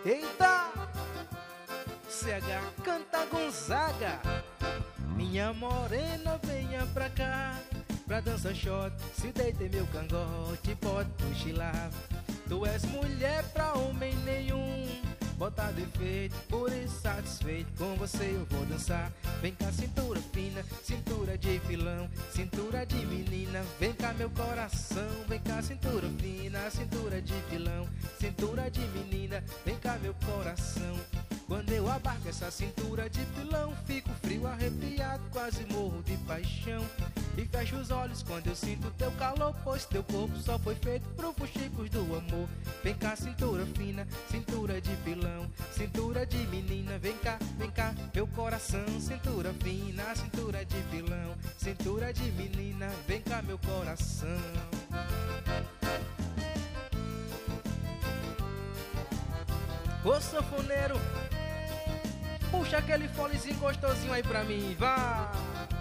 Eita! CH canta Gonzaga. Minha morena, venha pra cá, pra dança shot, se deita em meu cangote, pode cochilar. Tu és mulher pra homem nenhum, bota defeito, por isso satisfeito, com você eu vou dançar. Vem cá, cintura fina, cintura de vilão, cintura de menina, vem cá meu coração. Vem cá, cintura fina, cintura de vilão, cintura de menina, vem cá meu coração. Quando eu abarco essa cintura de pilão, fico frio, arrepiado, quase morro de paixão. E fecho os olhos quando eu sinto teu calor, pois teu corpo só foi feito pro fuxicos do amor. Vem cá, cintura fina, cintura de pilão, cintura de menina, vem cá, meu coração. Cintura fina, cintura de pilão, cintura de menina, vem cá, meu coração. Ô sanfoneiro, puxa aquele fonezinho gostosinho aí pra mim, vá!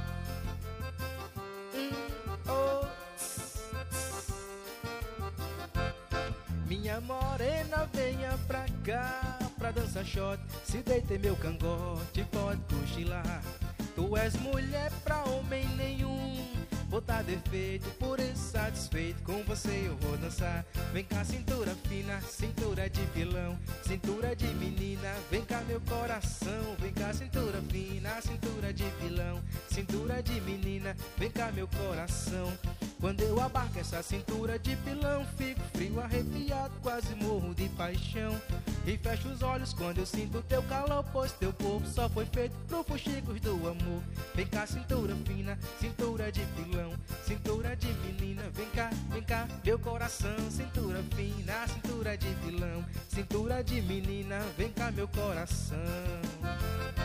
Minha morena, venha pra cá, pra dançar shot, se deita em meu cangote, pode cochilar. Tu és mulher pra homem nenhum, botar defeito, por isso satisfeito, com você eu vou dançar. Vem cá, cintura fina, cintura de vilão, cintura de menina, vem cá meu coração. Vem cá, cintura fina, cintura de vilão, cintura de menina, vem cá meu coração. Quando eu abarco essa cintura de pilão, fico frio, arrepiado, quase morro de paixão. E fecho os olhos quando eu sinto teu calor, pois teu corpo só foi feito pro fuxicos do amor. Vem cá, cintura fina, cintura de pilão, cintura de menina, vem cá, meu coração. Cintura fina, cintura de pilão, cintura de menina, vem cá meu coração.